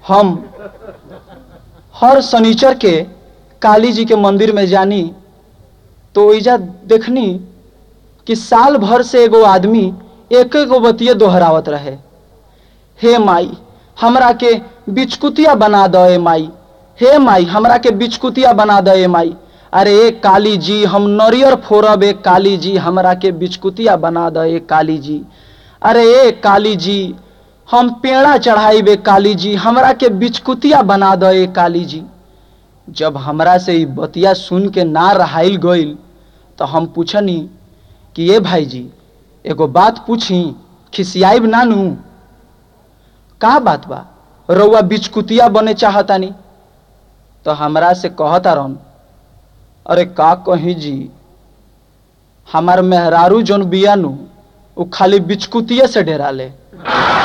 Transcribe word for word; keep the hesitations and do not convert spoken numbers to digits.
हम हर शनिचर के काली जी के मंदिर में जानी तो ओइजा देखनी कि साल भर से एगो आदमी एक एगो बतिये दोहरावत रहे, हे माई हमरा के बिचकुतिया बना दे माई, हे माई हमरा के बिचकुतिया बना दे माई। अरे ए काली जी हम नरियर फोड़ब, ए काली जी हमरा के बिचकुतिया बना दे काली जी। अरे ए काली जी हम पेड़ा चढ़ाई बे काली जी हमरा के बिचकुतिया बना दे काली जी। जब हमरा से ई बतिया सुन के ना रहाइल गइल तो हम पूछनी कि ए भाई जी एगो बात पूछी, खिसियाइब ना नू? का बात बा, रउआ बिचकुतिया बने चाहतानी? तो हमरा से कहता रहन, अरे का कही जी हमार मेहरारू जोन बिया नू उ खाली बिचकुतिये से डेरा ले।